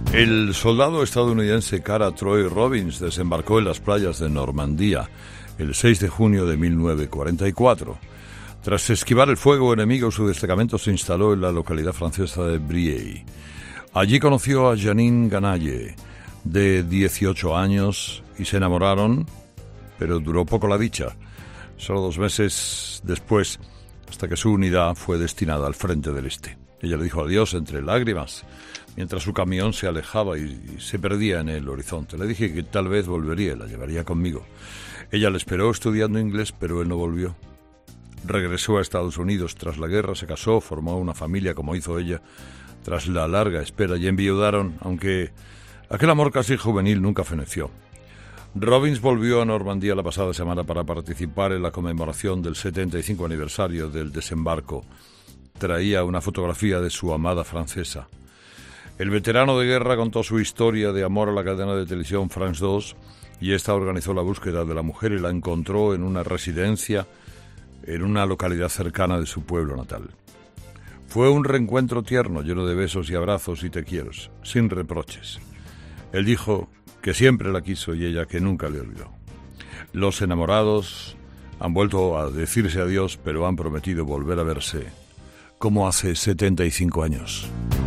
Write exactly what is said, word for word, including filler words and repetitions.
El soldado estadounidense Cara Troy Robbins desembarcó en las playas de Normandía el seis de junio de mil novecientos cuarenta y cuatro. Tras esquivar el fuego enemigo, su destacamento se instaló en la localidad francesa de Briey. Allí conoció a Janine Ganaye, de dieciocho años, y se enamoraron, pero duró poco la dicha. Solo dos meses después, hasta que su unidad fue destinada al frente del Este. Ella le dijo adiós entre lágrimas, mientras su camión se alejaba y se perdía en el horizonte. Le dije que tal vez volvería, la llevaría conmigo. Ella le esperó estudiando inglés, pero él no volvió. Regresó a Estados Unidos tras la guerra, se casó, formó una familia como hizo ella, tras la larga espera, y enviudaron, aunque aquel amor casi juvenil nunca feneció. Robbins volvió a Normandía la pasada semana para participar en la conmemoración del setenta y cinco aniversario del desembarco. Traía una fotografía de su amada francesa. El veterano de guerra contó su historia de amor a la cadena de televisión France dos, y esta organizó la búsqueda de la mujer y la encontró en una residencia en una localidad cercana de su pueblo natal. Fue un reencuentro tierno, lleno de besos y abrazos y te quiero, sin reproches. Él dijo que siempre la quiso y ella que nunca le olvidó. Los enamorados han vuelto a decirse adiós, pero han prometido volver a verse como hace setenta y cinco años.